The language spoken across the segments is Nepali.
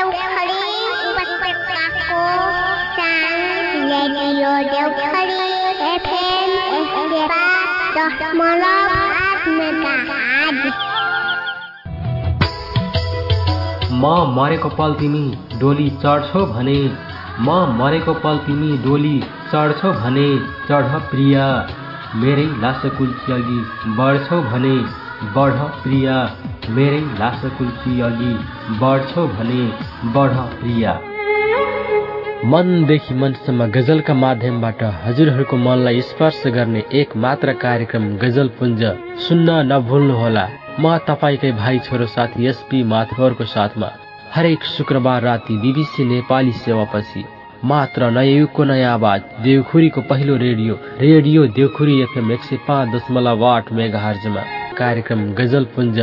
देवखडी उपत्यकाको सानो रेडियो देवखडी FM 107.8 मेगाहर्ज। म मरेको पल तिमी डोली चढ्छौ भने, म मरेको पल तिमी डोली चढ्छौ भने, चढ प्रिया मेरै लास कुल्ची अघि बढ्छौ भने, बढ प्रिया मेरै लास कुल्ची अघि बढ्छौ भने, बढ प्रिया। मनदेखि मनसम्म गजलका माध्यमबाट हजुरहरूको मनलाई स्पर्श गर्ने एक मात्र कार्यक्रम गजल पुञ्ज सुन्न नभुल्नुहोला। म तपाईकै भाइ छोरो साथी एसपी माथुरको साथमा हरेक शुक्रबार राति बीबीसी नेपाली सेवापछि मात्र नयाँ युगको नयाँ आवाज देवखुरीको पहिलो रेडियो देवखुरी FM 105.8 मेगाहर्जमा कार्यक्रम गजल पुञ्ज।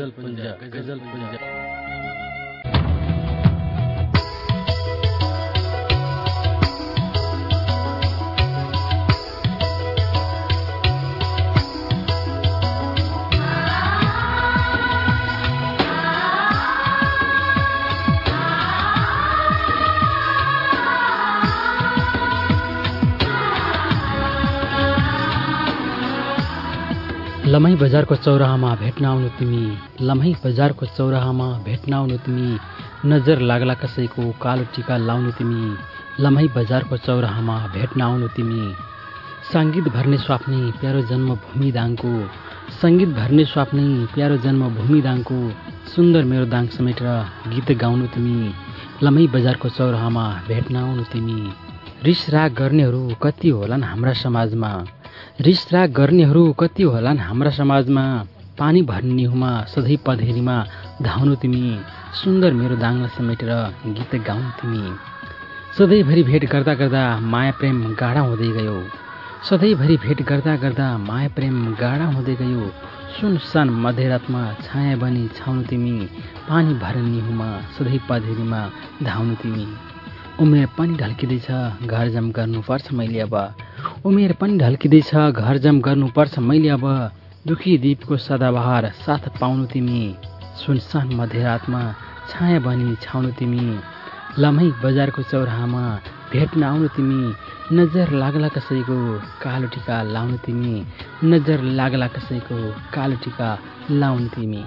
लम्है बजारको चौराहामा भेट्न आउनु तिमी, लम्है बजारको चौराहामा भेट्न आउनु तिमी, नजर लाग्ला कसैको कालो टीका लाउनु तिमी, लम्है बजारको चौराहामा भेट्न आउनु तिमी। सङ्गीत भर्ने स्वाप्नी प्यारो जन्मभूमि दाङको, सङ्गीत भर्ने स्वाप्नी प्यारो जन्मभूमि दाङको, सुन्दर मेरो दाङ समेटेर गीत गाउनु तिमी, लम्है बजारको चौराहामा भेट्न आउनु तिमी। रिस राग गर्नेहरू कति होलान् हाम्रा समाजमा, रिस राग गर्नेहरू कति होलान् हाम्रा समाजमा, पानी भर्ने निहुमा सधैँ पधेरीमा धाउनु तिमी, सुन्दर मेरो दाङलाई समेटेर गीत गाउनु तिमी। सधैँभरि भेट गर्दा गर्दा माया प्रेम गाढा हुँदै गयो, सधैँभरि भेट गर्दा गर्दा माया प्रेम गाढा हुँदै गयो, सुनसान मध्यरातमा छाया बनी छाउनु तिमी, पानी भर्ने निहुमा सधैँ पधेरीमा धाउनु तिमी। उमेर पनि ढल्किँदैछ घर जम गर्नुपर्छ मैले अब, उमेर पनि ढल्किँदैछ घर जम गर्नुपर्छ मैले अब, दुखी दीपको सदाबहार साथ पाउनु तिमी, सुनसान मध्यरातमा छाया बनी छाउनु तिमी, लम्है बजारको चौराहामा भेट्न आउनु तिमी, नजर लाग्ला कसैको कालो टीका लाउनु तिमी, नजर लाग्ला कसैको कालो टीका लाउनु तिमी।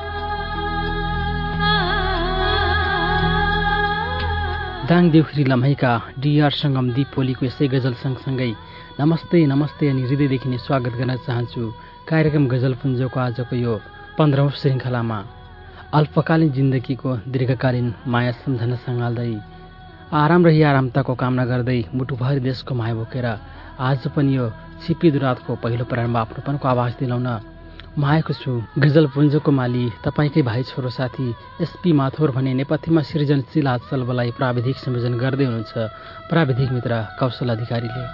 दाङ देवखुरी लम्हैका डिआर सङ्गम दिपोलीको यसै गजल सँगसँगै नमस्ते नमस्ते अनि हृदयदेखि नै स्वागत गर्न चाहन्छु कार्यक्रम गजल पुञ्जको आजको यो 15औं श्रृङ्खलामा। अल्पकालीन जिन्दगीको दीर्घकालीन माया सम्झना सँगाल्दै आराम रही आरामताको कामना गर्दै मुटुभरि देशको माया बोकेर आज पनि यो छिपिदो रातको पहिलो प्रारम्भ आफ्नोपनको आवाज दिलाउन म आएको छु। गजल पुञ्जको माली तपाईँकै भाइ छोरो साथी एसपी माथुर भने नेपथ्यमा सृजनशील आजसलबलाई प्राविधिक संयोजन गर्दै हुनुहुन्छ प्राविधिक मित्र कौशल अधिकारीले।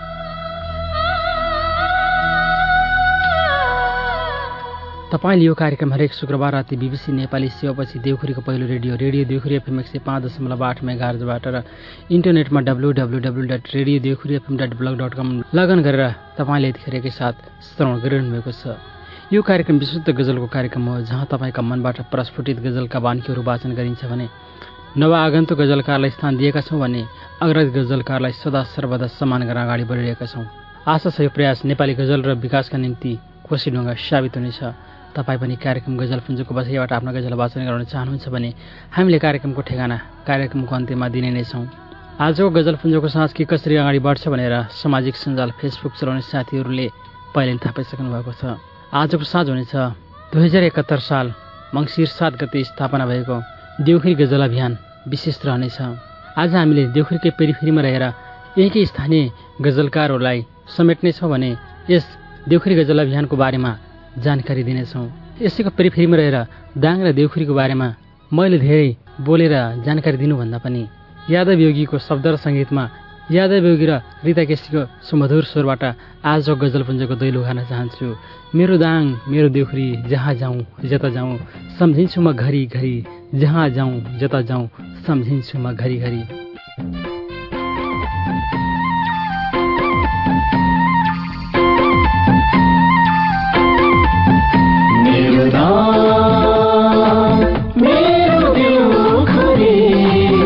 तपाईँले यो कार्यक्रम हरेक शुक्रबार राति बीबीसी नेपाली सेवापछि देवखुरीको पहिलो रेडियो देवखुरी FM 105.8 मेगाहर्जबाट र इन्टरनेटमा www.radiodeokhurifm.blog.com लगन गरेर तपाईँले यतिखेर एकैसाथ श्रवण गरिरहनु भएको छ। यो कार्यक्रम विशुद्ध गजलको कार्यक्रम हो जहाँ तपाईँका मनबाट प्रस्फुटित गजलका बानीहरू वाचन गरिन्छ भने नवआगन्तुक गजलकारलाई स्थान दिएका छौँ भने अग्रज गजलकारलाई सदा सर्वदा सम्मान गरेर अगाडि बढिरहेका छौँ। आशा छ यो प्रयास नेपाली गजल र विकासका निम्ति कोसिढुङ्गा साबित हुनेछ। तपाईँ पनि कार्यक्रम गजल पुञ्जको बसाइबाट आफ्नो गजल वाचन गराउन चाहनुहुन्छ भने हामीले कार्यक्रमको ठेगाना कार्यक्रमको अन्त्यमा दिने नै छौँ। आजको गजल पुञ्जको साँझ के कसरी अगाडि बढ्छ भनेर सामाजिक सञ्जाल फेसबुक चलाउने साथीहरूले पहिले नै थाहा पाइसक्नु भएको छ। आजको साँझ हुनेछ 2071 साल मङ्सिर 7 गते स्थापना भएको देवखुरी गजल अभियान विशेष रहनेछ। आज हामीले देवखुरीकै पेरिफेरीमा रहेर यहीँकै स्थानीय गजलकारहरूलाई समेट्नेछौँ भने यस देवखुरी गजल अभियानको बारेमा जानकारी दिनेछौँ। यसैको पेरिफेरीमा रहेर दाङ र देवखुरीको बारेमा मैले धेरै बोलेर जानकारी दिनुभन्दा पनि यादव योगीको शब्द र सङ्गीतमा यादव योगी र रिता केसीको सुमधुर स्वरबाट आजको गजल पुञ्जको दैलो उखार्न चाहन्छु। मेरो दाङ मेरो देवखुरी जहाँ जाउँ जता जाउँ सम्झिन्छु म घरि घरि, जहाँ जाउँ जता जाउँ सम्झिन्छु म घरि घरि। मेरो दाङ मेरो देवखुरी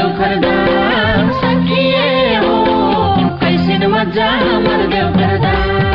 खर्दा सकिए हो कैसिन मजा मर देव खर्दा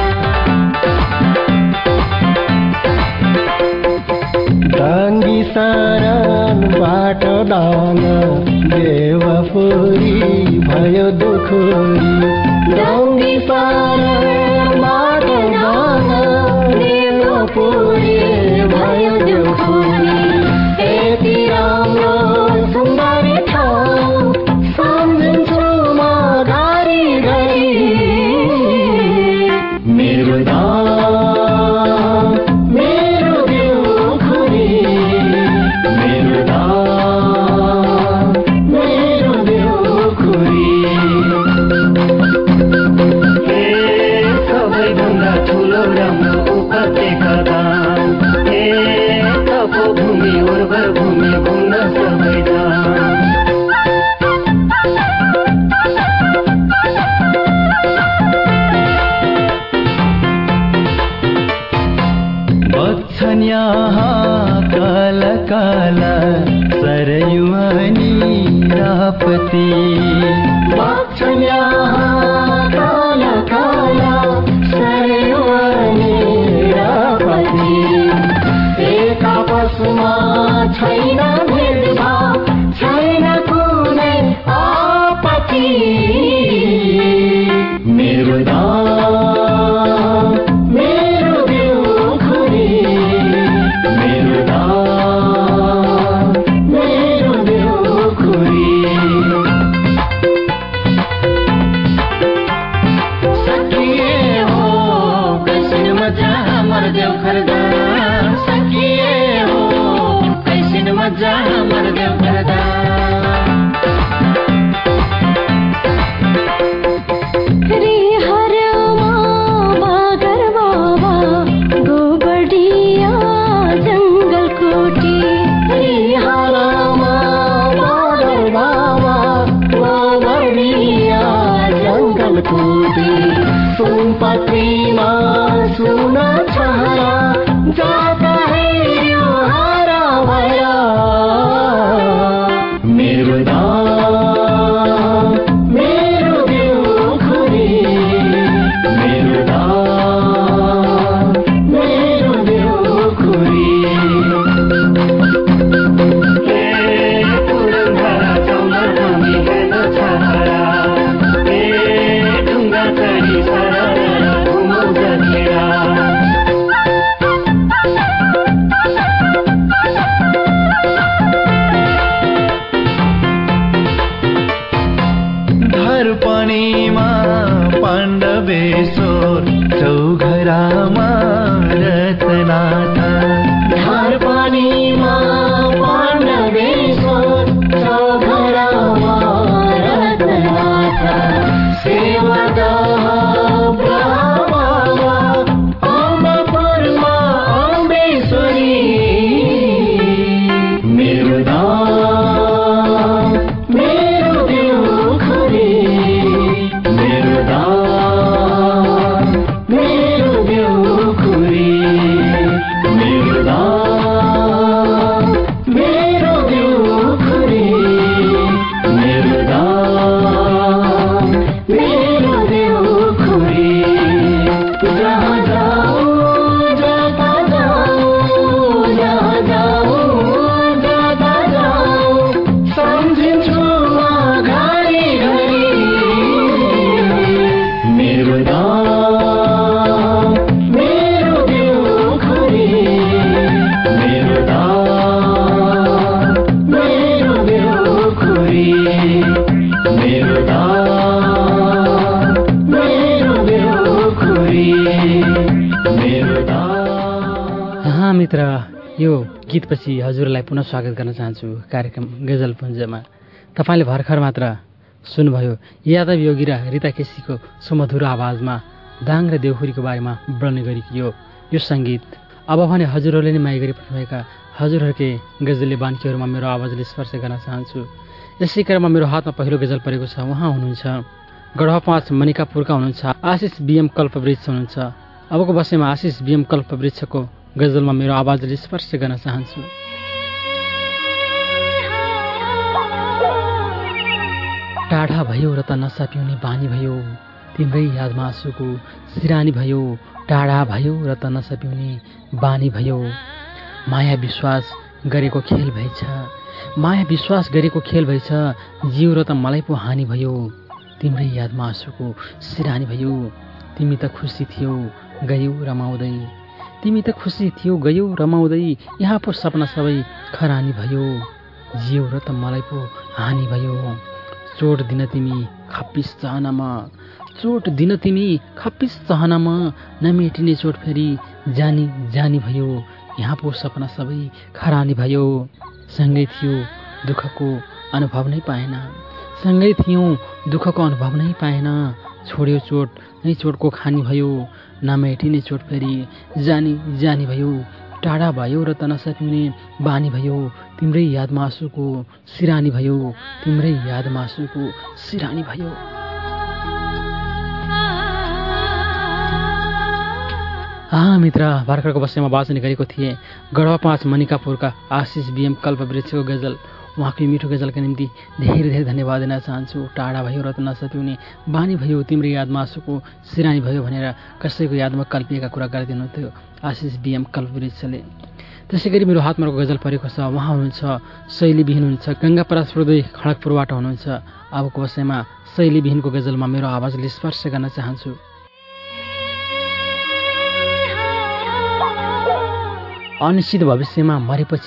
डाङ्गी सारान बाटो दान देवपुरी भयो दुखुरी डाङ्गी सारान बाटो दान देवपुरी भयो दुखुरी यति राम्रो सुन्दरी ठाउँ सम्झन्छु म घरि घरि मेरो दाम मेरो देउखुरी मेरो दाम मेरो देउखुरी हे सबैभन्दा ठुलो राम्रो उपत्यका दाम हे तपोभूमि उर्वर भूमि घुम्न सबै जाम बग्छन् यहाँ काला काला सरयू अनि रापती बग्छन् यहाँ काला काला सरयू अनि रापती एक आपसमा छैन भेदभाव छैन कुनै आपत्ति मेरो दाम मेरो देउखुरी मेरो दाम मेरो देउखुरी सकिए हो कैसिन मजा मर देव खर्दा सकिए हो कैसिन मजा मर देव खर्दा सुनपत्रीमा सुन छहरा जाता है यो हरा भरा मेरो दाम मेरो देउखुरी मेरो दाम मेरो देउखुरी हे पुरन्धरा चौधरी हेर्न छहरा हे ढुङ्गा चढी धर्पणीमा पाण्डवेश्वर चौघरामा रत्नाथ धर्पणीमा पाण्डवेश्वर चौघरामा रत्नाथ सेवादह ब्रह्मा अम्बपुरमा अम्बेश्वरी मेरो दाम मेरो देउखुरी मेरो दाम मेरो देउखुरी मेरो दाम मेरो देउखुरी मेरो दाम मेरो देउखुरी जहाँ जाऊ जाता जाऊ जहाँ जाऊ जाता जाऊ सम्झिन्छु म घरि घरि मेरो दाम मेरो देउखुरी मेरो दाम मेरो देउखुरी मेरो दाम मेरो देउखुरी मेरो दाम। मित्र यो गीतपछि हजुरलाई पुनः स्वागत गर्न चाहन्छु कार्यक्रम गजलपुञ्जमा। तपाईँले भर्खर मात्र सुन्नुभयो यादव योगी र रिता केसीको सुमधुर आवाजमा दाङ र देउखुरीको बारेमा वर्णन गरेको यो सङ्गीत। अब भने हजुरहरूले नै माया गरी पठाएका हजुरहरूकै गजलले बान्कीहरूमा मेरो आवाजले स्पर्श गर्न चाहन्छु। यसै क्रममा मेरो हातमा पहिलो गजल परेको छ। उहाँ हुनुहुन्छ गढवा 5 मनिकापुरका हुनुहुन्छ आशिष बीएम कल्पवृक्ष हुनुहुन्छ। अबको बसेमा आशिष बीएम कल्पवृक्षको गजलमा मेरो आवाजले स्पर्श गर्न चाहन्छु। टाढा भयो र त नसा पिउने बानी भयो तिम्रै यादमा आँसुको सिरानी भयो टाढा भयो र त नसा पिउने बानी भयो माया विश्वास गरेको खेल भएछ माया विश्वास गरेको खेल भएछ जिउ र त मलाई पो हानि भयो तिम्रै यादमा आँसुको सिरानी भयो तिमी त खुसी थियौ गयौ रमाउँदै तिमी त खुसी थियौ गयौ रमाउँदै यहाँ पो सपना सबै खरानी भयो जिउ र त मलाई पो हानि भयो चोट दिन तिमी खप्पिस चाहनामा चोट दिन तिमी खप्पिस चाहनामा नमेटिने चोट फेरि जानी जानी भयो यहाँ पो सपना सबै खरानी भयो सँगै थियो दुःखको अनुभव नै पाएन सँगै थियौँ दुःखको अनुभव नै पाएन छोड्यो चोट नै चोटको खानी भयो नमेटिने चोट फेरि जानी जानी भयो टाढा भयो र त नसकिने बानी भयो तिम्रै यादमा आँसुको सिरानी भयो तिम्रै यादमा आँसुको सिरानी भयो मित्र भर्खरको वर्षमा वाचन गरेको थिएँ गढवा 5 मनिकापुरका आशिष बीएम कल्पवृक्षको गजल उहाँको मिठो गजलका निम्ति धेरै धेरै धन्यवाद दिन चाहन्छु टाढा भयो र त नसकिने बानी भयो तिम्रै यादमा आँसुको सिरानी भयो भनेर कसैको यादमा कल्पिएका कुरा गरिदिनुहुन्थ्यो आशिष बीएम कल्पवृक्षले त्यसै गरी मेरो हातमा गजल परेको छ उहाँ हुनुहुन्छ शैलीविहीन हुनुहुन्छ गङ्गापरास प्रदोय खडगपुरबाट हुनुहुन्छ अबको वर्षमा शैलीविहीनको गजलमा मेरो आवाजले स्पर्श गर्न चाहन्छु अनिश्चित भविष्यमा मरेपछि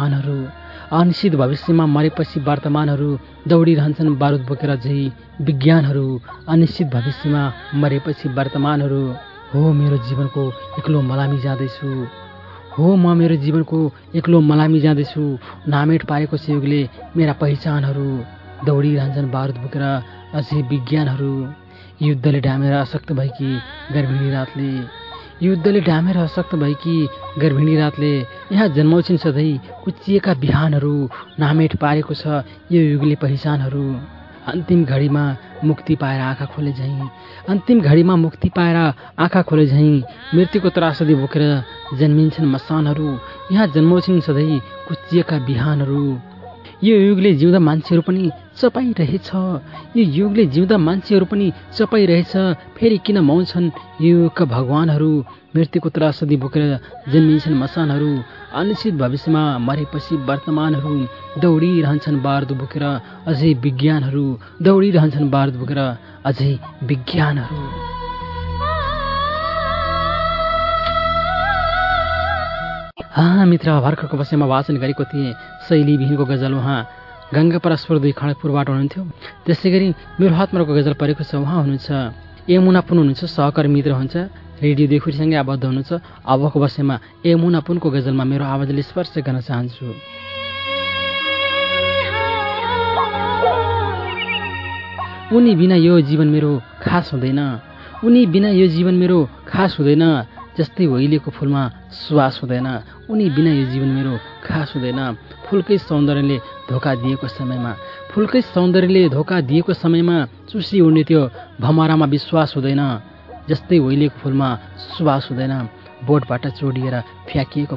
वर्तमानहरू दौडिरहन्छन् बारुद बोकेर झै विज्ञानहरू अनिश्चित भविष्यमा मरेपछि वर्तमानहरू हो मेरो जीवनको एक्लो मलामी जाँदैछु नामेट पारेको युगले मेरा पहिचानहरू दौडिरहन्छन् बारुद बोकेर अझै विज्ञानहरू युद्धले ढामेर असक्त भएकी गर्भिणी रातले यहाँ जन्माउँछिन् सधैँ कुचिएका बिहानहरू नामेट पारेको छ यो युगले पहिचानहरू अन्तिम घडीमा मुक्ति पाएर आँखा खोले झैँ मृत्युको त्रासदी बोकेर जन्मिन्छन् मसानहरू यहाँ जन्माउँछिन् सधैँ कुचिएका बिहानहरू यो युगले जिउँदा मान्छेहरू पनि चपाइरहेछ फेरि किन मौन्छन् युगका भगवानहरू मृत्युको त्रासदी बोकेर जन्मिन्छन् मसानहरू अनिश्चित भविष्यमा मरेपछि वर्तमानहरू दौडिरहन्छन् बारुद बोकेर अझै विज्ञानहरू मित्र भर्खरको वर्षमा वाचन गरेको थिएँ शैलीविहीनको गजल उहाँ गङ्गापरास प्रदोय खडगपुरबाट हुनुहुन्थ्यो त्यसै गरी मेरो हातमा गजल परेको छ उहाँ हुनुहुन्छ यमुना पुन हुनुहुन्छ सहकर्मी मित्र हुनुहुन्छ रेडियो देखुरीसँगै आबद्ध हुनुहुन्छ अबको वर्षमा यमुना पुनको गजलमा मेरो आवाजले स्पर्श गर्न चाहन्छु उनी बिना यो जीवन मेरो खास हुँदैन जस्तै ओइलेको फुलमा सुवास हुँदैन उनी बिना यो जीवन मेरो खास हुँदैन फुलकै सौन्दर्यले धोका दिएको समयमा चुसी उड्ने त्यो भमरामा विश्वास हुँदैन जस्तै ओइलेको फुलमा सुवास हुँदैन बोटबाट चोडिएर फ्याँकिएको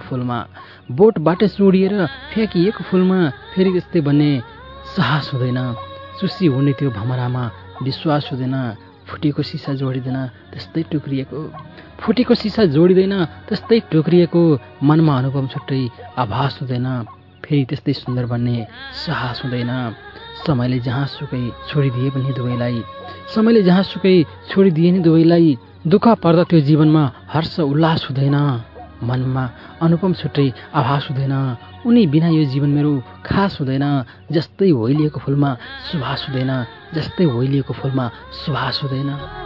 फुलमा फेरि त्यस्तै भन्ने साहस हुँदैन चुसी उड्ने त्यो भमरामा विश्वास हुँदैन फुटेको सिसा जोडिँदैन त्यस्तै टोक्रिएको मनमा अनुभव छुट्टै आभास हुँदैन फेरि त्यस्तै सुन्दर बन्ने साहस हुँदैन समयले जहाँसुकै छोडिदिए नि दुवैलाई दुःख पर्दा त्यो जीवनमा हर्ष उल्लास हुँदैन मनमा अनुपम छुट्टै आभास हुँदैन उनी बिना यो जीवन मेरो खास हुँदैन जस्तै ओइलिएको फुलमा सुवास हुँदैन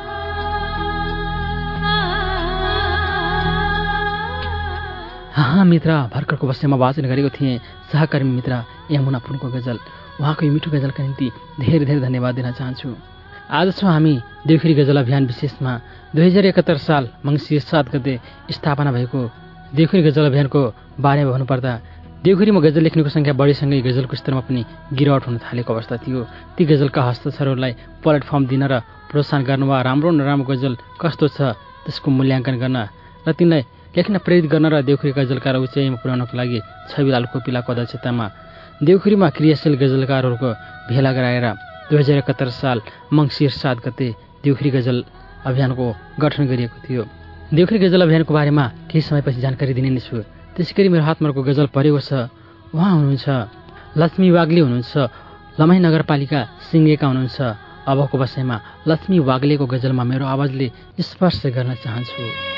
मित्र भर्खरको वर्षमा वाचन गरेको थिएँ सहकर्मी मित्र यमुना पुनको गजल उहाँको मिठो गजलका निम्ति धेरै धेरै धन्यवाद दिन चाहन्छु आज छौँ हामी देउखुरी गजल अभियान विशेषमा 2071 साल मङ्सिर 7 गते स्थापना भएको देउखुरी गजल अभियानको बारेमा भन्नुपर्दा देउखुरीमा गजल लेख्नेको सङ्ख्या बढीसँगै गजलको स्तरमा पनि गिरावट हुन थालेको अवस्था थियो ती गजलका हस्ताक्षरहरूलाई प्लेटफर्म दिन र प्रोत्साहन गर्न वा राम्रो नराम्रो गजल कस्तो छ त्यसको मूल्याङ्कन गर्न र तिनलाई लेख्न प्रेरित गर्न र देउखुरी गजलकार उचाइमा पुर्याउनको लागि छविलाल कोपिलाको अध्यक्षतामा देउखुरीमा क्रियाशील गजलकारहरूको भेला गराएर 2071 साल मङ्सिर 7 गते देउखरी गजल अभियानको गठन गरिएको थियो। देउखरी गजल अभियानको बारेमा केही समयपछि जानकारी दिने नै छु। त्यसैगरी मेरो हातमा रहेको गजल परेको छ। उहाँ हुनुहुन्छ लक्ष्मी वाग्ले हुनुहुन्छ, लमही नगरपालिका सिङ्गेका हुनुहुन्छ। अबको बसाइमा लक्ष्मी वाग्लेको गजलमा मेरो आवाजले स्पर्श गर्न चाहन्छु।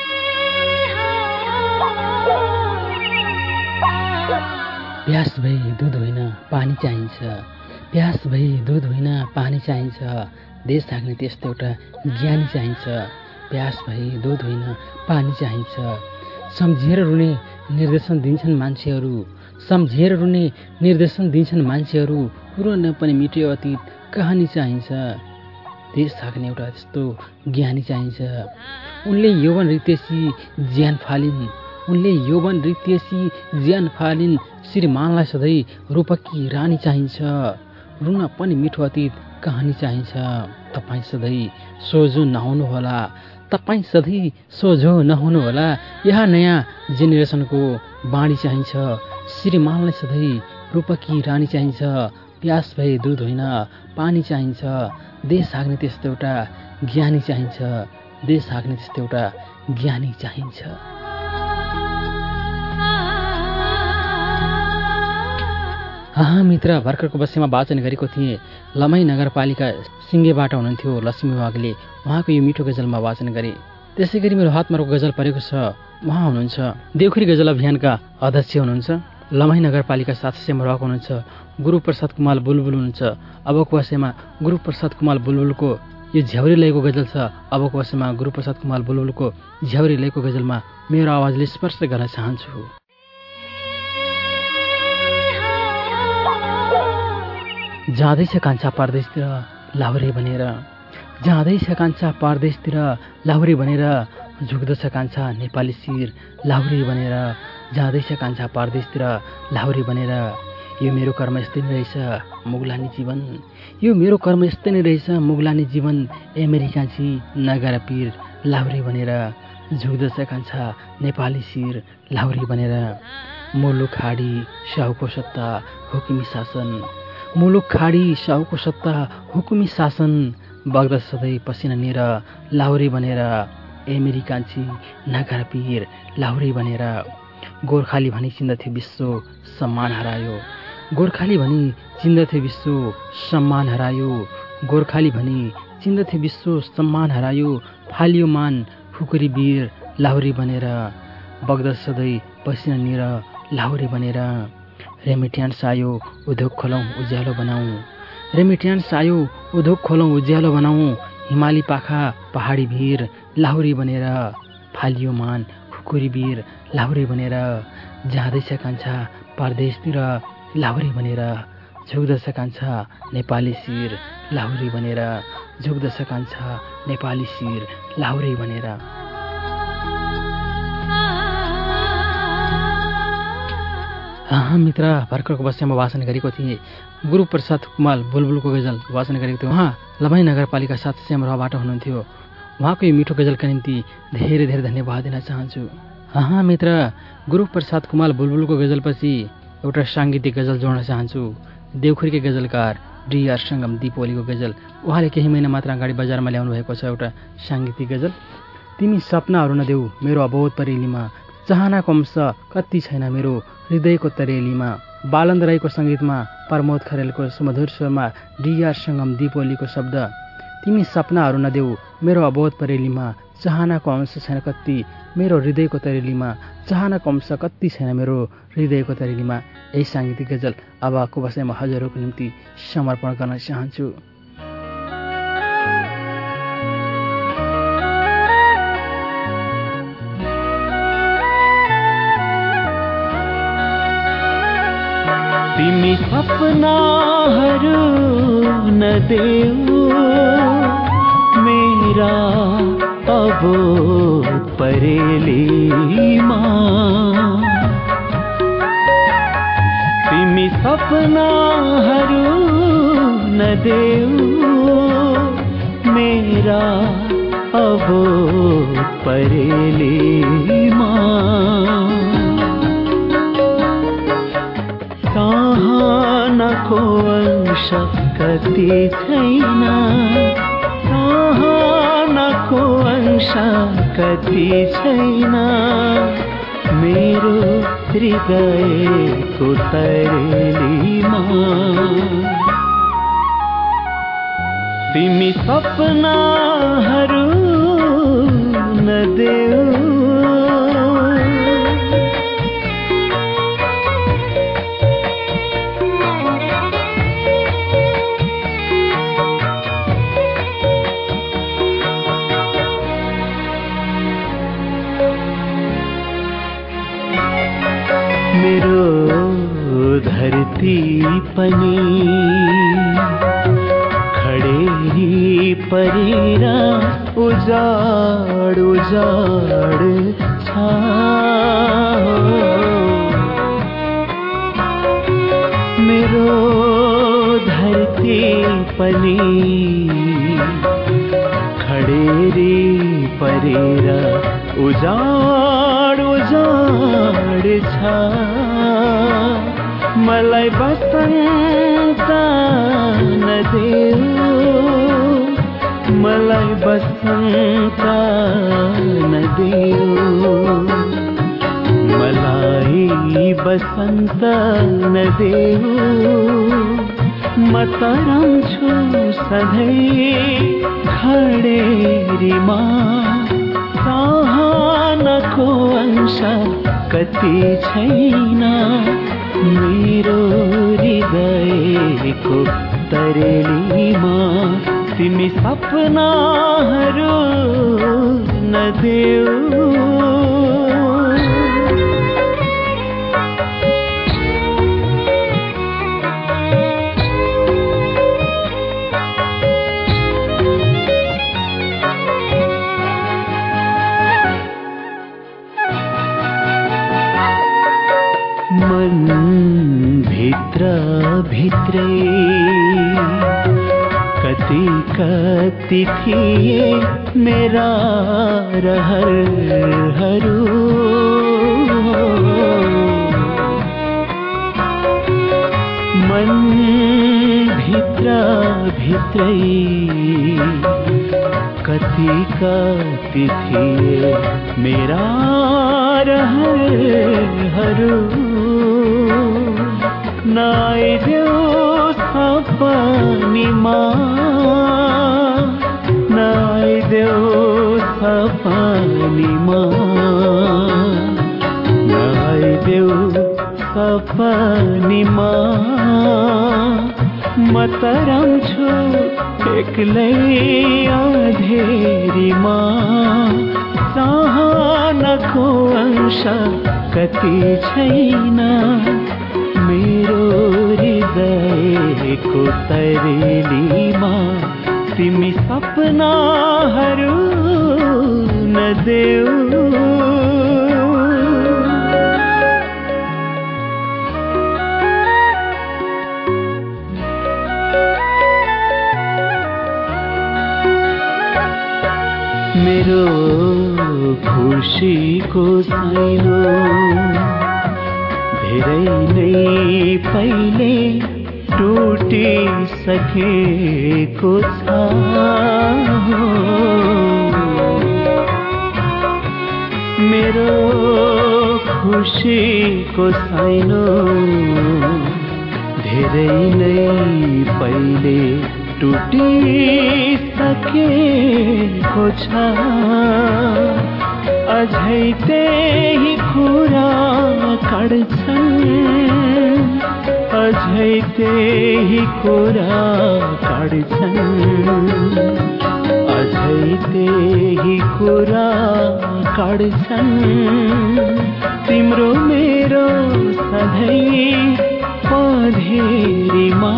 प्यास भई दुध होइन पानी चाहिन्छ, प्यास भई दुध होइन पानी चाहिन्छ, देश थाक्ने त्यस्तो एउटा ज्ञानी चाहिन्छ। प्यास भई दुध होइन पानी चाहिन्छ, सम्झिएर रुने निर्देशन दिन्छन् मान्छेहरू, सम्झिएर रुने निर्देशन दिन्छन् मान्छेहरू, रुन पनि मिठो अतीत कहानी चाहिन्छ। देश थाक्ने एउटा त्यस्तो ज्ञानी चाहिन्छ। उनले यौवन रितेसी ज्यान फालिन्, उनले यौवन रितेसी ज्यान फालिन्, श्रीमानलाई सधैँ रूपकी रानी चाहिन्छ, रुन पनि मिठो अतीत कहानी चाहिन्छ। तपाईँ सधैँ सोझो नहुनुहोला, तपाईँ सधैँ सोझो नहुनुहोला, यहाँ नयाँ जेनेरेसनको बाणी चाहिन्छ। श्रीमानलाई सधैँ रूपकी रानी चाहिन्छ, प्यास भए दुध होइन पानी चाहिन्छ, देश हाँक्ने त्यस्तो एउटा ज्ञानी चाहिन्छ, देश हाँक्ने त्यस्तो एउटा ज्ञानी चाहिन्छ। मित्र, भर्खरको बसेमा वाचन गरेको थिएँ। लमही नगरपालिका सिङ्गेबाट हुनुहुन्थ्यो लक्ष्मी वाग्ले, उहाँको यो मिठो गजलमा वाचन गरे। त्यसै गरी मेरो हातमा रहेको गजल परेको छ। उहाँ हुनुहुन्छ देउखरी गजल अभियानका अध्यक्ष हुनुहुन्छ, लमही नगरपालिका 7 सदस्यमा रहेको हुनुहुन्छ गुरुप्रसाद कुमार बुलबुल हुनुहुन्छ। अबको वर्षमा गुरुप्रसाद कुमार बुलबुलको यो झ्याउरी लयको गजल छ। अबको वर्षमा गुरुप्रसाद कुमार बुलबुलको झ्याउरी लयको गजलमा मेरो आवाजले स्पर्श गर्न चाहन्छु। जाँदैछ कान्छा परदेशतिर लाहुरे भनेर, जाँदैछ कान्छा परदेशतिर लाहुरे भनेर, झुक्दछ कान्छा नेपाली शिर लाहुरे भनेर, जाँदैछ कान्छा परदेशतिर लाहुरे भनेर। यो मेरो कर्म यस्तै नै रहेछ मुगलानी जीवन, यो मेरो कर्म यस्तै नै रहेछ मुगलानी जीवन, अमेरिकाची नगर पीर लाहुरे भनेर, झुक्दछ कान्छा नेपाली शिर लाहुरे भनेर। मुलुक खाडी साहुको सत्ता हुकुमी शासन, मुलुक खाडी साहुको सत्ता हुकुमी शासन, बग्दछ सधैँ पसिना निर लाहुरे भनेर, अमेरिकाची नगर पीर लाहुरे भनेर। गोर्खाली भनी चिन्दथे विश्व सम्मान हरायो, गोर्खाली भनी चिन्दथे विश्व सम्मान हरायो, गोर्खाली भनी चिन्दथे विश्व सम्मान हरायो, फालियो मान खुकुरी वीर लाहुरे भनेर, बग्दछ सधैँ पसिना निर लाहुरे भनेर। रेमिट्यान्स आयो उद्योग खोलौँ उज्यालो बनाऊ, रेमिट्यान्स आयो उद्योग खोलौँ उज्यालो बनाऊ, हिमाली पाखा पहाडी भिर लाहुरे भनेर, फालियो मान खुकुरी वीर लाहुरे भनेर। जाँदैछ कान्छा परदेशतिर लाहुरे भनेर, झुक्दछ कान्छा नेपाली शिर लाहुरे भनेर, झुक्दछ कान्छा नेपाली शिर लाहुरे भनेर। मित्र, भर्खरको बस्यामा वाचन गरेको थिएँ गुरुप्रसाद कुमार बुलबुलको गजल वाचन गरेको थियो। उहाँ लमही नगरपालिका 7 सदस्यमा हुनुहुन्थ्यो। उहाँको यो मिठो गजलका निम्ति धेरै धेरै धन्यवाद दिन चाहन्छु। मित्र, गुरुप्रसाद कुमार बुलबुलको गजलपछि एउटा साङ्गीतिक गजल जोड्न चाहन्छु। देउखरीकै गजलकार DR सङ्गम दिपोलीको गजल। उहाँले केही महिना मात्र अगाडि बजारमा ल्याउनु भएको छ एउटा साङ्गीतिक गजल। तिमी सपनाहरू नदेऊ मेरो अबोध परेलीमा, चाहनाको अंश कति छैन मेरो हृदयको तरेलीमा। बालन्द राईको सङ्गीतमा प्रमोद खरेलको सुमधुर स्वरमा DR सङ्गम दिपोलीको शब्द। तिमी सपनाहरू नदेऊ मेरो अबोध परेलीमा, चाहनाको अंश छैन कति मेरो हृदयको तरेलीमा, चाहनाको अंश कति छैन मेरो हृदयको तरेलीमा। यही साङ्गीतिक गजल अबको बसाइमा हजुरहरूको निम्ति समर्पण गर्न चाहन्छु। तिमी सपनाहरू नदेऊ मेरा अबोध परेलीमा, तिमी सपनाहरू नदेऊ मेरा अबोध परेलीमा। चाहनाको अंश कति छैन चाहनाको अंश कति छैन मेरो हृदयको तरेलीमा तिमी सपनाहरू नदेऊ मेरो धरती पनि खडेरी परेर उजाड उजाड छ मेरो धरती पनि खडेरी परेर उजाड उजाड छ मलाई बसन्त नदेऊ मलाई बसन्त नदेऊ मलाई बसन्त नदेऊ म तरन्छु सधैँ खडेरीमा चाहनाको अंश कति छैन मेरो हृदयको तरेलीमा तिमी सपनाहरू नदेऊ भित्रै कति कति थिए मेरा रहरहरू मन भित्र भित्रै कति कति थिए मेरा रहरहरू नाइदेऊ सपनीमा नाइदेऊ सपनीमा नाइदेऊ सपनीमा म तरन्छु एक्लै अँधेरीमा चाहनाको अंश कति छैन मेरो हृदयको तरेलीमा तिमी सपनाहरू नदेऊ मेरो खुसीको साइनो धेरै नै पहिले टुटिसकेको छ मेरो खुसीको साइनो धेरै नै पहिले टुटिसकेको छ अझै त्यही कुरा काट्छन् अझै त्यही कुरा काट्छन् अझै त्यही कुरा काट्छन् तिम्रो मेरो सधैँ पँधेरीमा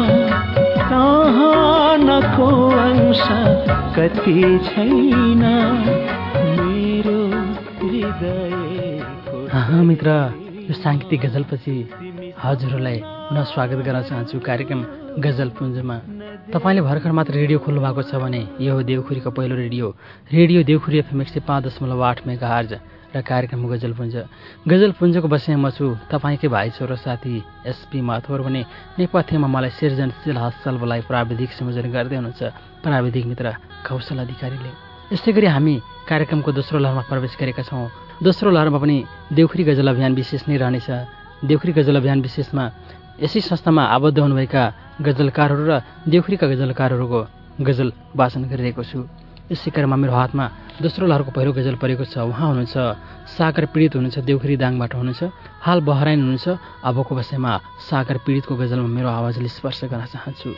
चाहनाको अंश कति छैन मेरो हृदयको। मित्र, यो साङ्गीतिक गजलपछि हजुरहरूलाई पुनः स्वागत गर्न चाहन्छु कार्यक्रम गजल पुञ्जमा। तपाईँले भर्खर मात्र रेडियो खोल्नु भएको छ भने यो हो देवखुरीको पहिलो रेडियो देवखुरी FM 105.8 मेगाहर्ज। र कार्यक्रम गजलपुञ्जको बस्यामा छु तपाईँकै भाइ छोरो साथी एसपी माथुर भने नेपथ्यमा मलाई सृजनशील हसल बोलाइ प्राविधिक संयोजन गर्दै हुनुहुन्छ प्राविधिक मित्र कौशल अधिकारीले। यसै गरी हामी कार्यक्रमको दोस्रो लहरमा प्रवेश गरेका छौँ। दोस्रो लहरमा पनि देउखुरी गजल अभियान विशेष नै रहनेछ। देउखुरी गजल अभियान विशेषमा यसै संस्थामा आबद्ध हुनुभएका गजलकारहरू र देउखुरीका गजलकारहरूको गजल वाचन गरिरहेको छु। यसै क्रममा मेरो हातमा दोस्रो लहरको पहिलो गजल परेको छ। उहाँ हुनुहुन्छ सागर पीडित हुनुहुन्छ, देउखुरी दाङबाट हुनुहुन्छ, हाल बहराइन हुनुहुन्छ। अबको विषयमा सागर पीडितको गजलमा मेरो आवाजले स्पर्श गर्न चाहन्छु।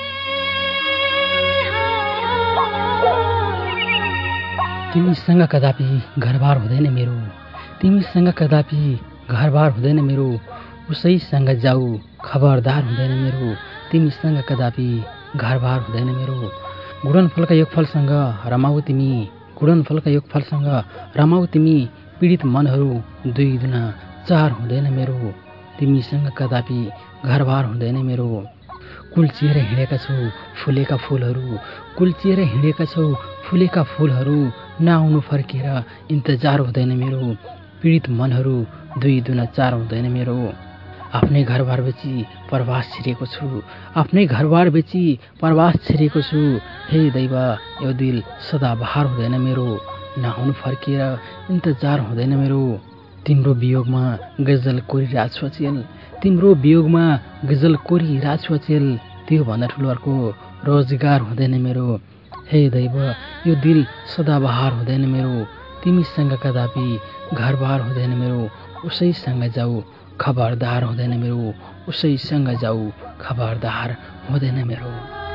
तिमीसँग कदापि घरबार हुँदैन मेरो, तिमीसँग कदापि घरबार हुँदैन मेरो, उसैसँग जाऊ खबरदार हुँदैन मेरो, तिमीसँग कदापि घरबार हुँदैन मेरो। गुणनफलका योगफलसँग रमाऊ तिमी, गुणनफलका योगफलसँग रमाऊ तिमी, पीडित मनहरू 2 दुना 4 हुँदैन मेरो, तिमीसँग कदापि घरबार हुँदैन मेरो। कुल्चिएर हिँडेका छौ फुलेका फुलहरू, कुल्चिएर हिँडेका छौ फुलेका फुलहरू, नआउनु फर्केर इन्तजार हुँदैन मेरो, पीडित मनहरू 2 दुना 4 हुँदैन मेरो। आफ्नै घरबार बेची प्रवास छिरेको छु, आफ्नै घरबार बेची प्रवास छिरेको छु, हे दैव यो दिल सदाबहार हुँदैन मेरो, नआउनु फर्केर इन्तजार हुँदैन मेरो। तिम्रो वियोगमा गजल कोरिरहेछु अचेल, तिम्रो वियोगमा गजल कोरिरहेछु अचेल, त्यो भन्दा ठुलो अर्को रोजगार हुँदैन मेरो, हे दैव यो दिल सदाबहार हुँदैन मेरो, तिमीसँग कदापि घरबार हुँदैन मेरो, उसैसँग जाऊ खबरदार हुँदैन मेरो, उसैसँग जाऊ खबरदार हुँदैन मेरो।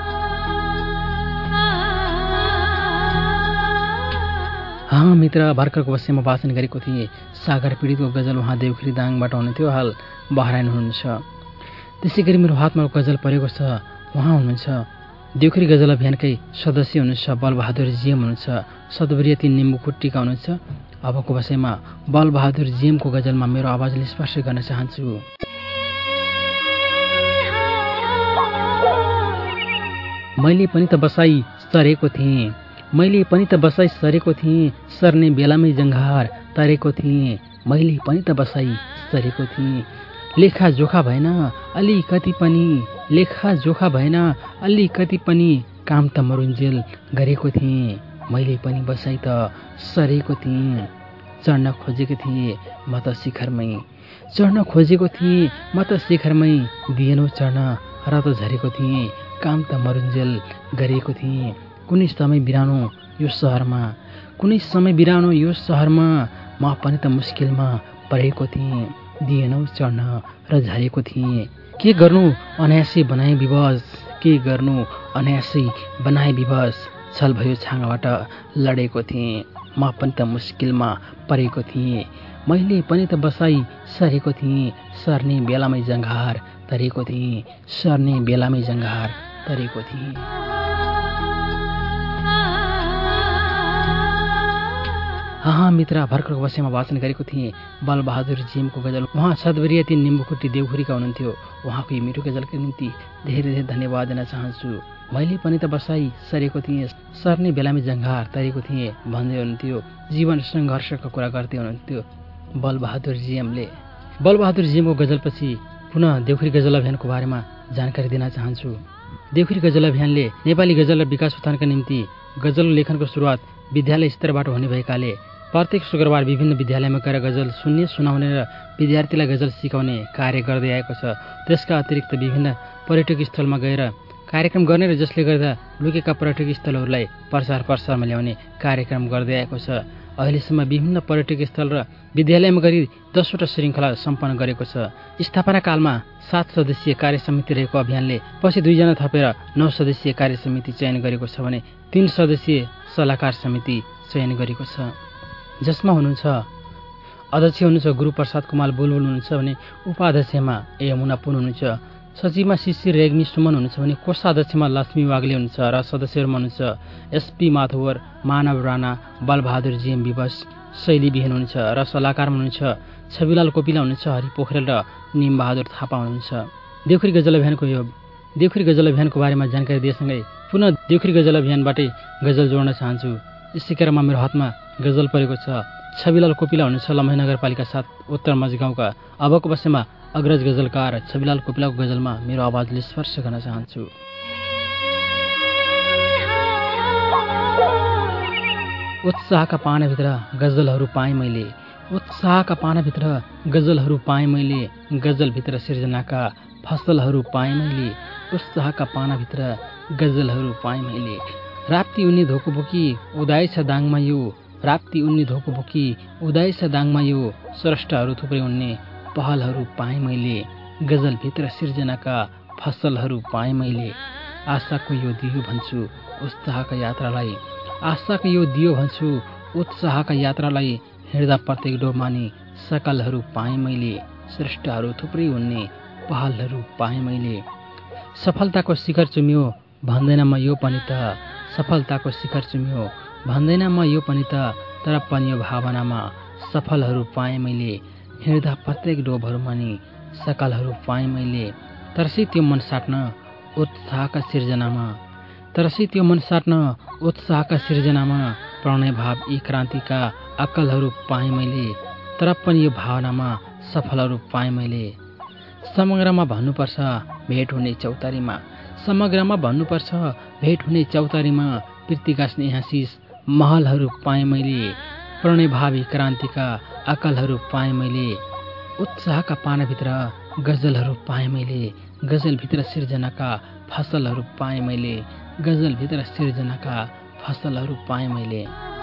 मित्र भर्खरको बस्तीमा वाचन गरेको थिएँ सागर पीडितको गजल। उहाँ देउखुरी दाङबाट हुनुहुन्थ्यो, हाल बहराइन हुनुहुन्छ। त्यसै गरी मेरो हातमा गजल परेको छ। उहाँ हुनुहुन्छ देउखुरी गजल अभियानकै सदस्य हुनुहुन्छ बलबहादुर जिएम हुनुहुन्छ, सदबरियाती निम्बुखुट्टीका हुनुहुन्छ। अबको विषयमा बलबहादुर जिएमको गजलमा मेरो आवाजले स्पर्श गर्न चाहन्छु। मैले पनि त बसाई सरेको थिएँ, मैले पनि त बसाई सरेको थिएँ, सर्ने बेलामै जङ्घार तरेको थिएँ, मैले पनि त बसाई सरेको थिएँ, लेखा जोखा भएन अलिकति पनि, लेखा जोखा भएन अलिकति पनि, काम त मरुन्जेल गरेको थिएँ, मैले पनि बसाई त सरेको थिएँ। चढ्न खोजेको थिएँ म त शिखरमै, चढ्न खोजेको थिएँ म त शिखरमै, दिएनौ चढ्न र त झरेको थिएँ, काम त मरुन्जेल गरेको थिएँ। कुनै समय बिरानो यो सहरमा, कुनै समय बिरानो यो सहरमा, म पनि त मुस्किलमा परेको थिएँ, दिएनौ चढ्न र झरेको थिएँ। के गर्नु अनायासै बनाए विवश, के गर्नु अनायासै बनाए विवश, छल भयो छाँगाबाट लडेको थिएँ, म पनि त मुस्किलमा परेको थिएँ, मैले पनि त बसाई सरेको थिएँ, सर्ने बेलामै जङ्घार तरेको थिएँ, सर्ने बेलामै जङ्घार तरेको थिएँ। मित्र भर्खरको विषयमा वाचन गरेको थिएँ बलबहादुर जिएमको गजल। उहाँ सदबरियाती निम्बुखुट्टी देउखुरीका हुनुहुन्थ्यो। उहाँको यो मिठो गजलको निम्ति धेरै धेरै धन्यवाद दिन चाहन्छु। मैले पनि त बसाई सरेको थिएँ, सर्ने बेलामै जङ्घार तरेको थिएँ भन्दै हुनुहुन्थ्यो। जीवन सङ्घर्षको कुरा गर्दै हुनुहुन्थ्यो बलबहादुर जिएमले। बलबहादुर जिएमको गजलपछि पुनः देउखुरी गजल अभियानको बारेमा जानकारी दिन चाहन्छु। देउखुरी गजल अभियानले नेपाली गजल र विकास उत्थानका निम्ति गजल लेखनको सुरुवात विद्यालय स्तरबाट हुने भएकाले प्रत्येक शुक्रबार विभिन्न विद्यालयमा गएर गजल सुन्ने, सुनाउने र विद्यार्थीलाई गजल सिकाउने कार्य गर्दै आएको छ। त्यसका अतिरिक्त विभिन्न पर्यटक स्थलमा गएर कार्यक्रम गर्ने र जसले गर्दा लुकेका पर्यटक स्थलहरूलाई प्रसारमा ल्याउने कार्यक्रम गर्दै आएको छ। अहिलेसम्म विभिन्न पर्यटक स्थल र विद्यालयमा गरी 10वटा श्रृङ्खला सम्पन्न गरेको छ। स्थापना कालमा 7 सदस्यीय कार्य समिति रहेको अभियानले पछि 2 जना थपेर 9 सदस्यीय कार्य समिति चयन गरेको छ भने 3 सदस्यीय सल्लाहकार समिति चयन गरेको छ, जसमा हुनुहुन्छ अध्यक्ष हुनुहुन्छ गुरुप्रसाद कुमार बुलबुल हुनुहुन्छ भने उपाध्यक्षमा यमुना पुन हुनुहुन्छ, सचिवमा शिशिर रेग्मी सुमन हुनुहुन्छ भने कोषाध्यक्षमा लक्ष्मी वाग्ले हुनुहुन्छ र सदस्यहरूमा हुनुहुन्छ एसपी माथुर, मानव राणा, बलबहादुर जिएम विवश, शैली बिहेन हुनुहुन्छ र सल्लाहकारमा हुनुहुन्छ छविलाल कोपिला हुनुहुन्छ, हरि पोखरेल र निमबहादुर थापा हुनुहुन्छ। देउखुरी गजल अभियानको बारेमा जानकारी दिएसँगै पुनः देउखुरी गजल अभियानबाटै गजल जोड्न चाहन्छु। यसै क्रममा मेरो हातमा गजल परेको छ छविलाल कोपिला हुनुहुन्छ लम्हे नगरपालिका 7 उत्तर मझगाउँका। अबको बसेमा अग्रज गजलकार छविलाल कोपिलाको गजलमा मेरो आवाजले स्पर्श गर्न चाहन्छु। उत्साहका पानाभित्र गजलहरू पाएँ मैले, उत्साहका पानाभित्र गजलहरू पाएँ मैले, गजलभित्र सिर्जनाका फसलहरू पाएँ मैले, उत्साहका पानाभित्र गजलहरू पाएँ मैले। राप्ती उन्ने धोको बोकी उदाएछ दाङमा यो, राप्ती उन्ने धोको बोकी उदाएछ दाङमा यो, स्रष्टाहरू थुप्रै उन्ने पहलहरू पाएँ मैले, गजलभित्र सिर्जनाका फसलहरू पाएँ मैले। आशाको यो दियो भन्छु उत्साहका यात्रालाई, आशाको यो दियो भन्छु उत्साहका यात्रालाई, हिँड्दा प्रत्येक डोमानी सकलहरू पाएँ मैले, श्रेष्ठहरू थुप्रै उन्ने पहलहरू पाएँ मैले। सफलताको शिखर चुम्यो भन्दैन म यो पनि त, सफलताको शिखर चुम्यो भन्दैन म यो पनि त, तर पनि यो भावनामा सफलहरू पाएँ मैले, हिँड्दा प्रत्येक डोबहरूमा नि सकलहरू पाएँ मैले। तरसी त्यो मन साट्न उत्साहका सिर्जनामा, तरसी त्यो मन साट्न उत्साहका सिर्जनामा, प्रणय भाव यी क्रान्तिका अक्कलहरू पाएँ मैले, तर पनि यो भावनामा सफलहरू पाएँ मैले। समग्रमा भन्नुपर्छ भेट हुने चौतारीमा, समग्रमा भन्नुपर्छ भेट हुने चौतारीमा, प्रीति गाँस्ने हाँसिस महलहरू पाएँ मैले, प्रणय भावी क्रान्तिका अक्कलहरू पाएँ मैले। उत्साहका पानाभित्र गजलहरू पाएँ मैले, गजलभित्र सिर्जनाका फसलहरू पाएँ मैले, गजलभित्र सिर्जनाका फसलहरू पाएँ मैले।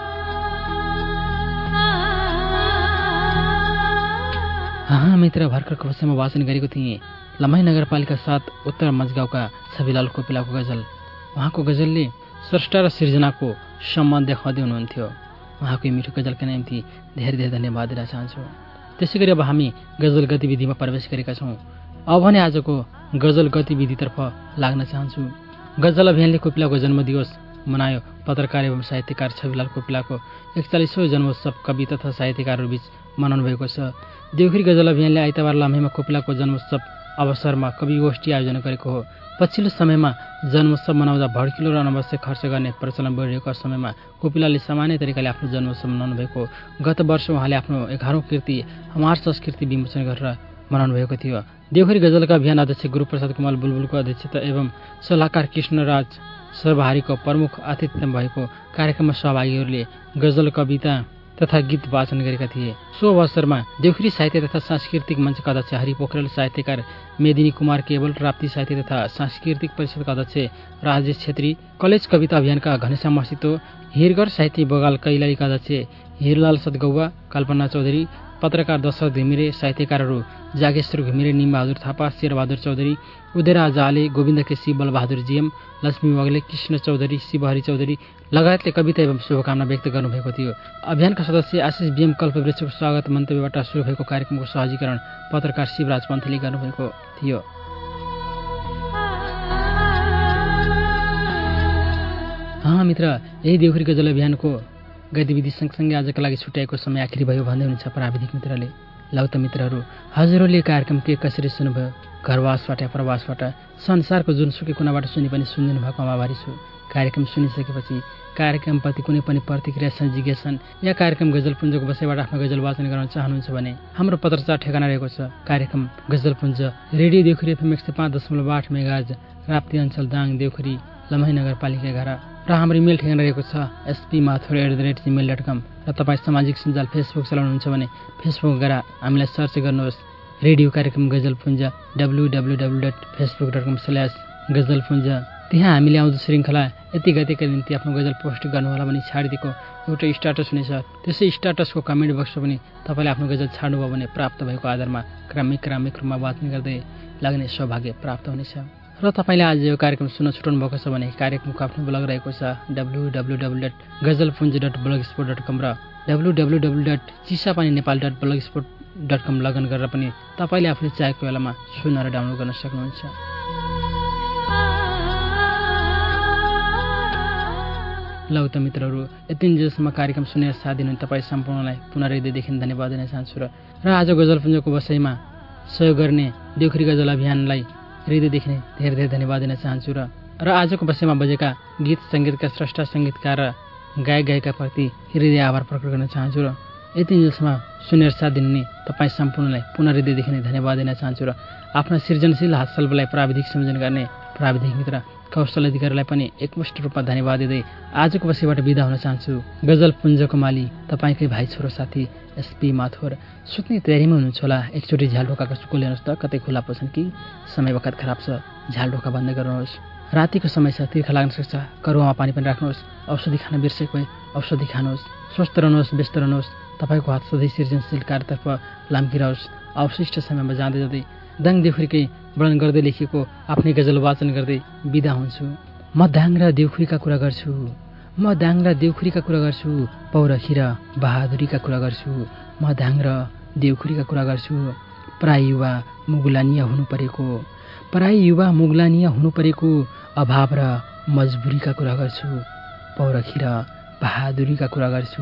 मित्र भर्खरको विषयमा वाचन गरेको थिएँ लम्हे नगरपालिका 7 उत्तर मझगाउँका छविलाल कोपिलाको गजल। उहाँको गजलले स्रष्टा र सिर्जनाको सम्बन्ध देखाउँदै हुनुहुन्थ्यो। उहाँको मिठो गजलका निम्ति धेरै धेरै धन्यवाद दिन चाहन्छु। त्यसै गरी अब हामी गजल गतिविधिमा प्रवेश गरेका छौँ। अब भने आजको गजल गतिविधितर्फ लाग्न चाहन्छु। गजल अभियानले कोपिलाको जन्मदिवस मनायो। पत्रकार एवं साहित्यकार छविलाल कोपिलाको 41औं जन्मोत्सव कवि तथा साहित्यकारहरू बीच मनाउनु भएको छ। देउखुरी गजल अभियानले आइतबार लम्हेमा कोपिलाको जन्मोत्सव अवसरमा कवि गोष्ठी आयोजना गरेको हो। पछिल्लो समयमा जन्मोत्सव मनाउँदा भड्किलो र अनावश्यक खर्च गर्ने प्रचलन बढिरहेको समयमा कोपिलाले सामान्य तरिकाले आफ्नो जन्मोत्सव मनाउनु भएको। गत वर्ष उहाँले आफ्नो 11औं कृति हमार संस्कृति विमोचन गरेर मनाउनु भएको थियो। देउखुरी गजलका अभियान अध्यक्ष गुरुप्रसाद कुमार बुलबुलको अध्यक्षता एवं सल्लाहकार कृष्णराज सर्वहारीको प्रमुख आतिथ्य भएको कार्यक्रममा सहभागीहरूले गजल कविता तथा गीत वाचन गरेका थिए। सो अवसरमा देउखुरी साहित्य तथा सांस्कृतिक मञ्चका अध्यक्ष हरि पोखरेल, साहित्यकार मेदिनी कुमार केवल, राप्ती साहित्य तथा सांस्कृतिक परिषदका अध्यक्ष राजेश छेत्री, कलेज कविता अभियानका घनश्याम मसितो, हिरगर साहित्य बगाल कैलालीका अध्यक्ष हिरलाल सदगौवा, कल्पना चौधरी, पत्रकार दशरथ घिमिरे, साहित्यकारहरू जागेश्वर घिमिरे, निमबहादुर थापा, शेरबहादुर चौधरी, उदयराज आले, गोविन्द केसी, बलबहादुर जीएम, लक्ष्मी वाग्ले, कृष्ण चौधरी, शिवहरि चौधरी लगायतले कविता एवं शुभकामना व्यक्त गर्नुभएको थियो। अभियानका सदस्य आशिष बीएम कल्पवृक्षको स्वागत मन्तव्यबाट सुरु भएको कार्यक्रमको सहजीकरण पत्रकार शिवराज पन्थीले गर्नुभएको थियो। मित्र, यही देउखुरी गजल अभियानको गतिविधि सँगसँगै आजका लागि छुट्याएको समय आखिरी भयो भन्दै हुनुहुन्छ प्राविधिक मित्रले। लौ त मित्रहरू, हजुरहरूले कार्यक्रम के कसरी सुन्नुभयो? घरवासबाट प्रवासबाट संसारको जुनसुकै कुनाबाट सुनि पनि सुनिदिनु भएको आभारी छु। कार्यक्रम सुनिसकेपछि कार्यक्रमप्रति कुनै पनि प्रतिक्रिया छन्, जिज्ञासा या कार्यक्रम गजलपुञ्जको विषयबाट आफ्नो गजल वाचन गर्न चाहनुहुन्छ भने हाम्रो पत्रचार ठेगाना रहेको छ कार्यक्रम Gazalpunj, radio Deukhuri FM 105.8 megahertz, Rapti अञ्चल, दाङ, देउखुरी, लम्हे नगरपालिका 11 र हाम्रो इमेल ठेगाना रहेको छ spmathur@gmail.com र तपाईँ सामाजिक सञ्जाल फेसबुक चलाउनुहुन्छ भने फेसबुक गएर हामीलाई सर्च गर्नुहोस् रेडियो कार्यक्रम गजलपुञ्ज www.facebook.com/गजलपुञ्ज। त्यहाँ हामीले आउँदो श्रृङ्खला यति गतिका निम्ति आफ्नो गजल पोस्ट गर्नुहोला भने छाडिदिएको एउटा स्ट्याटस हुनेछ। त्यसै स्ट्याटसको कमेन्ट बक्समा पनि तपाईँले आफ्नो गजल छाड्नुभयो भने प्राप्त भएको आधारमा क्रमिक रूपमा वाचन गर्दै लाग्ने सौभाग्य प्राप्त हुनेछ। र तपाईँले आज यो कार्यक्रम सुन्न छुटाउनु भएको छ भने कार्यक्रमको आफ्नो ब्लग रहेको छ www.gazalpunj.blogspot.com र www.chisapaninepal.blogspot.com लगइन गरेर पनि तपाईँले आफूले चाहेको बेलामा सुन्न र डाउनलोड गर्न सक्नुहुन्छ। लौ त मित्रहरू, यतिन्जेलसम्म कार्यक्रम सुनेर साथ दिनु तपाईँ सम्पूर्णलाई पुनः हृदयदेखि धन्यवाद दिन चाहन्छु। र आज गजलपुञ्जको विषयमा सहयोग गर्ने देउखुरी गजल अभियानलाई हृदयदेखि धेरै धेरै धन्यवाद दिन चाहन्छु। र आजको विषयमा बजेका गीत सङ्गीतका स्रष्टा सङ्गीतकार र गायक गायिकाप्रति हृदय आभार प्रकट गर्न चाहन्छु। र यति न्युजमा सुनेर साथ दिनुहुने तपाईँ सम्पूर्णलाई पुनः हृदयदेखि नै धन्यवाद दिन चाहन्छु र आफ्ना सृजनशील हातशल्पलाई प्राविधिक संयोजन गर्ने प्राविधिक मित्र कौशल अधिकारीलाई पनि एकमुष्ट रूपमा धन्यवाद दिँदै आजको बसीबाट बिदा हुन चाहन्छु। गजल पुञ्जको माली तपाईँकै भाइ छोरो साथी एसपी माथुर। सुत्ने तयारीमा हुनुहुन्छ होला, एकचोटि झ्यालढोकाको चुको ल्याउनुहोस् त, कतै खुला पर्छन् कि समय वखत खराब छ, झ्यालढोका बन्द गर्नुहोस्। रातिको समय छ, तिर्खा लाग्न सक्छ, करुवामा पानी पनि राख्नुहोस्। औषधि खान बिर्सेको भए औषधि खानुहोस्। स्वस्थ रहनुहोस्, व्यस्त रहनुहोस्। तपाईँको हात सधैँ सृजनशील कार्यतर्फ लाम्किरहोस्। अवशिष्ट समयमा जाँदै जाँदै दाङ देउखुरीकै वर्णन गर्दै लेखिएको आफ्नै गजल वाचन गर्दै बिदा हुन्छु। म दाङ र देउखुरीका कुरा गर्छु, म दाङ र देउखुरीका कुरा गर्छु, पौरखी र बहादुरीका कुरा गर्छु। म दाङ र देउखुरीका कुरा गर्छु, प्राय युवा मुगलानिया हुनु परेको, प्राय युवा मुगलानिया हुनु परेको अभाव र मजबुरीका कुरा गर्छु। पौरखी र बहादुरीका कुरा गर्छु।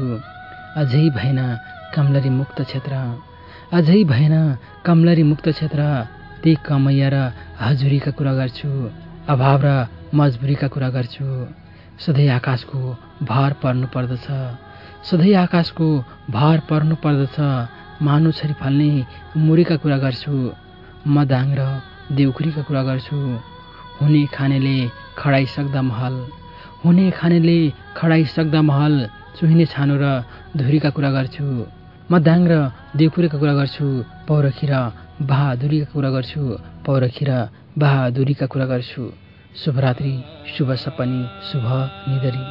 अझै भएन कमलरी मुक्त क्षेत्र, अझै भएन कमलरी मुक्त क्षेत्र, त्यही कमैया र हजुरीका कुरा गर्छु। अभाव र मजबुरीका कुरा गर्छु। सधैँ आकाशको भार पर्नु पर्दछ, सधैँ आकाशको भार पर्नु पर्दछ, मानु छरी फाल्ने मुरीका कुरा गर्छु। म दाङ र देउखुरीका कुरा गर्छु। हुने खानेले खडाइसक्दा महल, हुने खानेले खडाइसक्दा महल, चुहिने छानो र धुरीका कुरा गर्छु। म दाङ र देउखुरीका कुरा गर्छु, पौरखी र बहादुरीका कुरा गर्छु, पौरखी र बहादुरीका कुरा गर्छु। शुभरात्रि, शुभ सपनी, शुभ निदरी।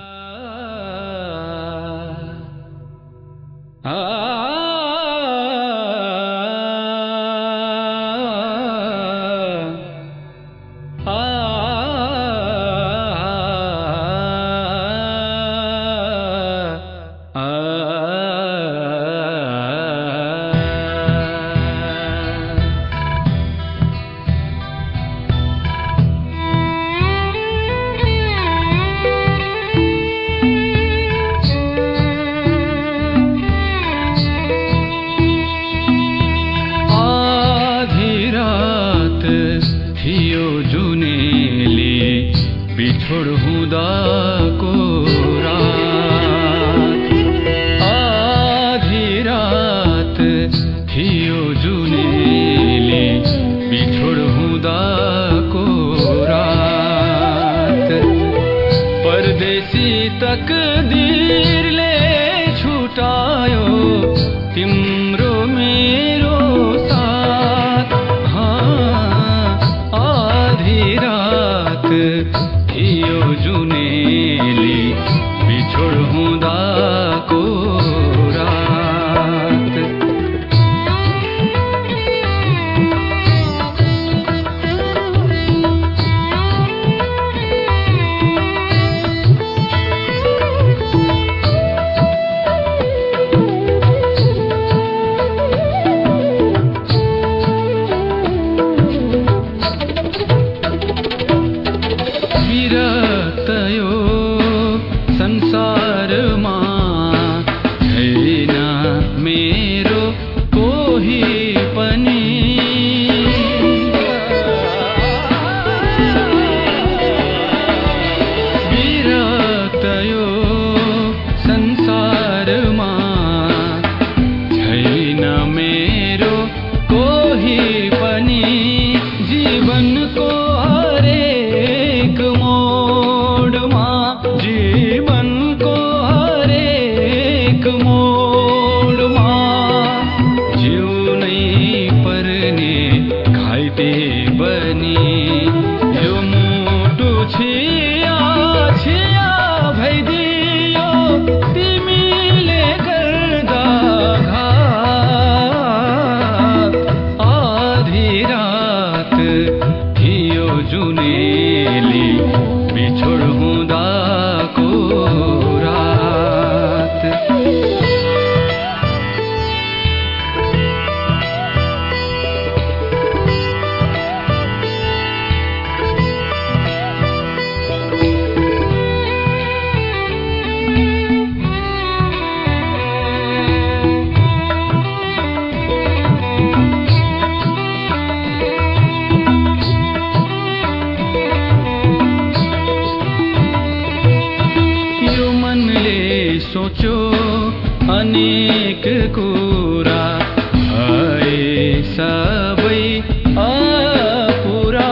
सोचो अनेक अनेक कुरा भए सबै अपुरा।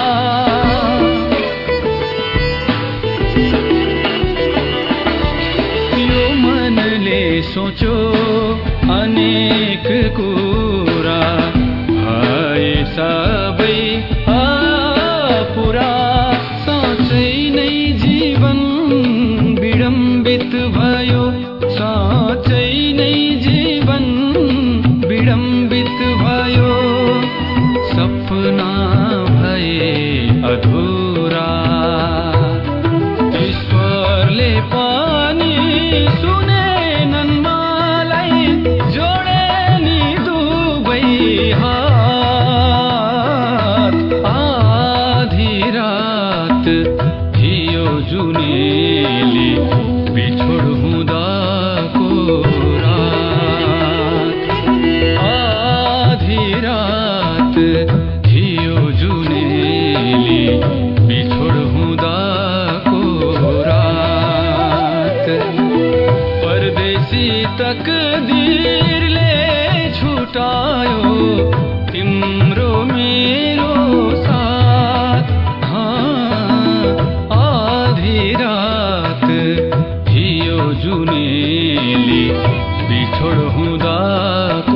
यो मनले सोचो अनेक कुरा भए सबै अपुरा। साँच्चै नै जीवन विडम्बित भयो, साँच्चै नै जीवन विडम्बित भयो। सपना भए अधुरा, ईश्वरले पनि सुनेनन् मलाई, जोडे नि दुबै हात। आधी रात थियो जुनेली बिछोड हुँदाको रात। आधी रात थियो जुनेली बिछोड हुँदाको रात। परदेशी तकदीरले छुटायो तिम्रो मेरो साथ। आधी रात थियो जुनेली बिछोड हुँदाको